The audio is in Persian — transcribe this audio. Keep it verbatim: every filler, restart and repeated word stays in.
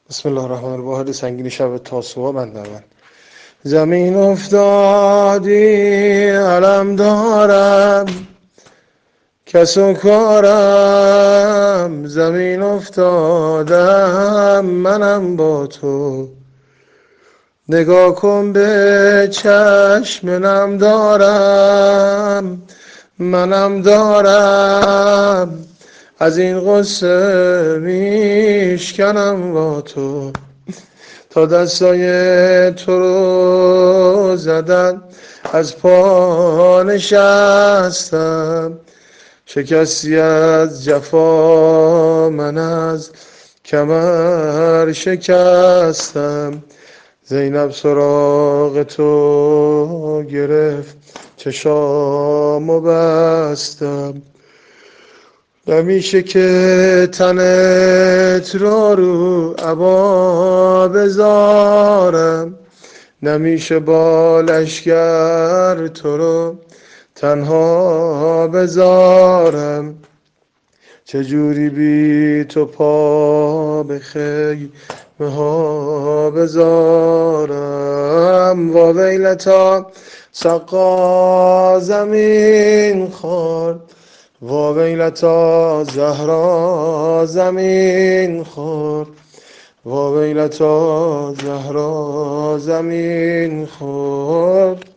بسم الله الرحمن الرحیم. واحد سنگین شب تاسوعا بنده من. زمین افتادی علم دارم، کس و کارم. زمین افتادم منم با تو. نگاه کن به چشم نم دارم، منم دارم. از این غصه میشکنم با تو، تا دستای تو رو زدن از پا نشستم. شکستی از جفا من از کمر شکستم. زینب سراغ تو گرفت چشامو بستم. نمیشه که تنت رو رو عبا بذارم، نمیشه با لشگر تو رو تنها بذارم. چجوری بی تو پا به خیمه ها بذارم. وا ویلتا سقا زمین خورد، وا ویلتا زهرا زمین خورد، وا ویلتا زهرا زمین خورد.